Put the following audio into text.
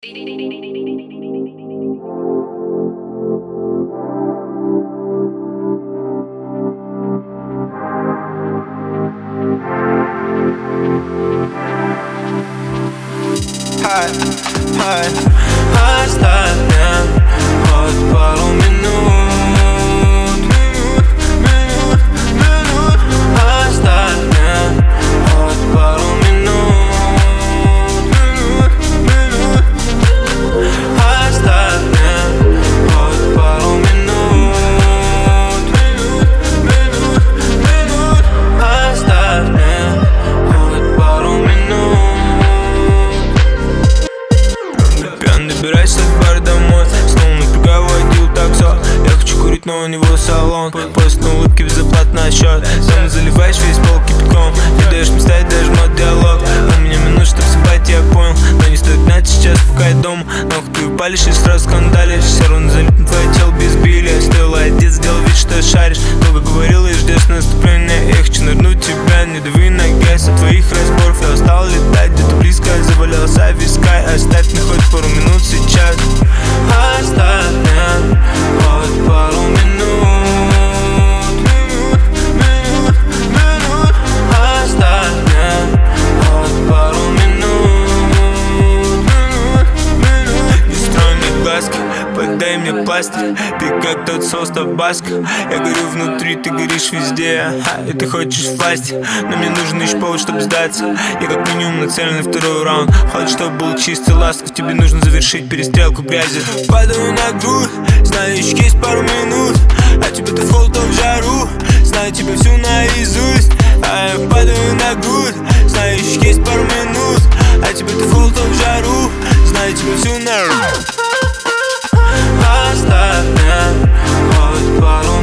Оставь мне хоть пару минут. Оставь мне хоть пару минут. Оставь мне хоть пару минут. Оставь мне хоть пару минут. Добирайся от бара домой, снова напрягаю водил таксо. Я хочу курить, но у него салон. Поезд на улыбке, безоплатно счет. Дома заливаешь весь пол кипятком. Ты даешь мне ставить даже мой диалог. У меня минут, чтоб съебать, я понял. Но не стоит гнать сейчас, пока я дома. Нахуй ты палишь и сразу скандалишь. Все равно залип на твое тело без белья. Стоило одет, сделал вид, что шаришь. Долго говорил и ждешь наступления. Я хочу нырнуть тебя, не дави на газ. От твоих разборов я устал летать. Где-то близко завалялся вискай. Оставь мне хоть пару минут сейчас. Оставь мне хоть пару минут. Оставь мне хоть пару минут. Не строй мне глазки, подай мне пластик. Ты как тот соус табаско. Я горю внутри, ты горишь везде. И ты хочешь власти, но мне нужен еще повод, чтобы сдаться. Я как минимум нацелен на второй раунд. Хочешь, чтобы был чистый ласков. Тебе нужно завершить перестрелку грязи. Падаю на грудь, знаю, еще есть пару минут. А тебе ты в холод, в жару. Знаю тебя всю наизусть. А я падаю на грудь, знаю, еще есть пару минут. А тебе ты в холод, в жару. Знаю тебя всю наизусть. Оставь мне хоть пару